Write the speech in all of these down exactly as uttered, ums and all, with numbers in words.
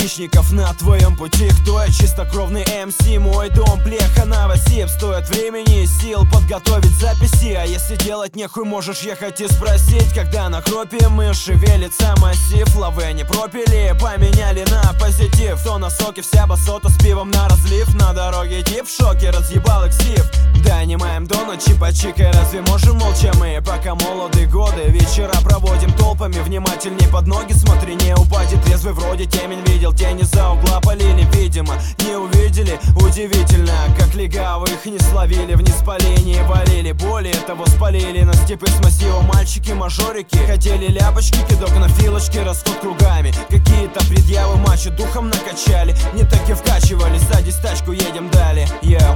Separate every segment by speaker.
Speaker 1: хищников на твоем пути. Кто я? Чистокровный эм си, мой дом плеха новосиб. Стоит времени и сил подготовить записи. А если делать нехуй, можешь ехать и спросить, когда на кропе мы шевелится массив. Лавы не пропили, поменяли на позитив. То на соке вся басота с пивом на разлив. На дороге тип в шоке, разъебал эксив. Донимаем до ночи по чикой, разве можем молча мы? Пока молоды годы, вечера проводим толпами. Внимательней под ноги смотри, не упадет. Трезвый вроде темень видел, тени за угла полили. Видимо, не увидели, удивительно, как легавых не словили. Вниз по линии валили, более того спалили. На степи с массивом мальчики-мажорики хотели ляпочки, кидок на филочки, расход кругами. Какие-то предъявы мачо духом накачали. Не так и вкачивали, садись в тачку, едем далее. Йоу.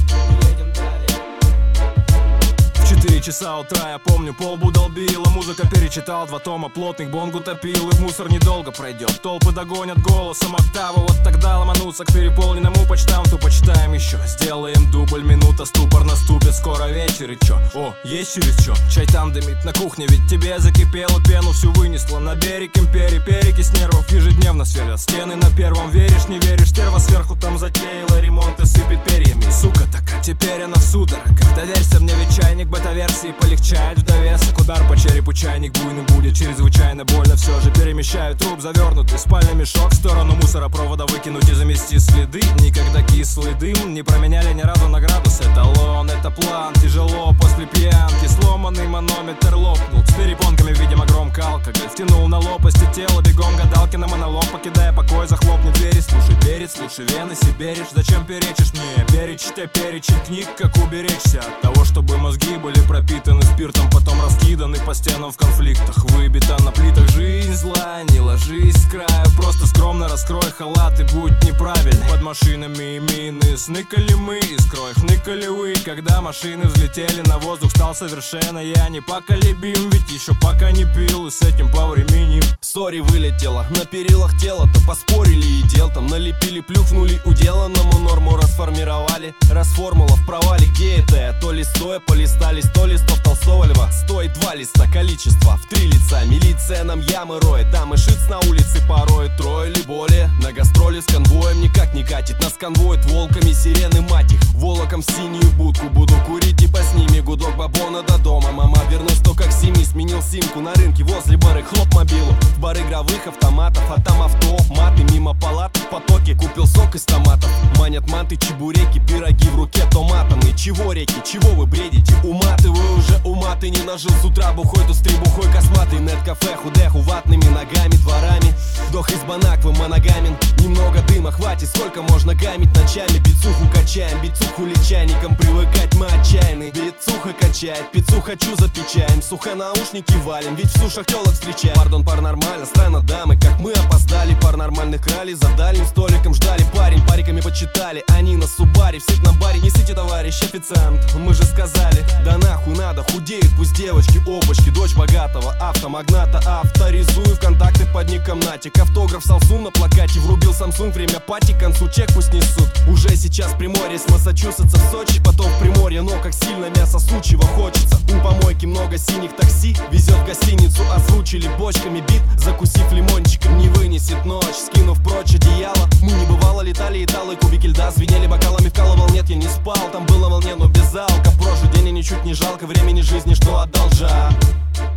Speaker 2: Четыре часа утра, я помню, полбу долбила. Музыка перечитал, два тома плотных бонгу топил. И в мусор недолго пройдет, толпы догонят голосом октавы. Вот тогда ломануться к переполненному почтамту. Почитаем еще, сделаем дубль, минута, ступор наступит. Скоро вечер и чё? О, есть через чё? Чай там дымит на кухне, ведь тебе закипело. Пену всю вынесло на берег империи. Перекись нервов ежедневно сверлят стены на первом. Веришь, не веришь, стерва сверху там затеяла ремонт и сыпет перьями. Сука такая, теперь она в судорогах. Доверься мне, ведь чайник бета-версии полегчает в довесок. Удар по черепу, чайник буйный будет чрезвычайно больно. Все же перемещаю труп, завернутый в спальный мешок. В сторону мусоропровода выкинуть и замести следы. Никогда кислый дым не променяли ни разу на градус. Эталон, это план, тяжело после пьянки. Сломанный манометр лопнул, с перепонками, видимо, громко алкоголь втянул на лопасти тела. Бегом гадалки на монолог, покидая покой, захлопни двери. Слушай, перец, лучше вены себе речь. Зачем перечишь мне? Перечитай перечень книг, как уберечься от того, чтобы мозги были пропитаны спиртом, потом раскиданы по стенам в конфликтах. Выбита на плитах жизнь зла, не ложись с краю. Просто скромно раскрой халат и будь неправильный. Под машинами мины сныкали мы, искрой хныкали вы. Когда машины взлетели на воздух, стал совершенно я непоколебим. Ведь еще пока не пил и с этим повременим.
Speaker 1: Сори, вылетела на перилах тела-то поспорили и дел там налепили, плюхнули уделанному норму расформировали. Раз формула в провале, где это я? То ли стоя полистали сто листов Толстого льва. Стоит два листа, количество в три лица. Милиция нам ямы роет, там и шиц на улице порой. Трое или более, на гастроли с конвоем никак не катит. Нас конвоют волками, сирены мать их. Волоком в синюю будку, буду курить и по сними. Гудок бабона до дома, мама вернулась только к семи. Сменил симку на рынке возле бары, хлоп мобилу. В бар игровых автоматов, а там авто, маты мимо палат в потоке. Купил сок из томатов, манят манты, чебуреки, пироги в руке томатные. Чего реки, чего вы бредите? Уматы вы уже, уматы не нажил с утра бухой, тут с требухой косматый. Нет-кафе, худеху, ватными ногами, дворами. Вдох из банаквы, моногамен. Немного дыма хватит, сколько можно гамить ночами. Бицуху качаем, бицуху лечайником. Привыкать мы отчаянны. Бицуха качает, пиццу хочу запечаем. Сухо наушники валим, ведь в сушах телок встречаем. Пардон, пар нормально, странно дамы, как мы опоздали. Пар нормальных крали, за дальним столиком ждали. Парень, париками почитали, они на субаре. Всех на баре, несите, товарищ официант. Мы же сказали, да нахуй надо, худеют пусть девочки, опачки. Дочь богатого автомагната, авторизую в контакты под ником Натик. Автограф Samsung на плакате, врубил Samsung, время пати к концу, чек пусть несут. Уже сейчас Приморье, с Массачусетса в Сочи, потом в Приморье, но как сильно мясо сучьего хочется. У помойки много синих такси, везет в гостиницу, озвучили бочками бит, закусив лимончиком. Не вынесет ночь, скинув прочь одеяло. Мы не бывало летали и талые кубики льда, звенели бокалами, вкалывал, нет, я не спал. Там было волне, но без алка, прожит день и ничуть не жалко времени жизни, что одолжа.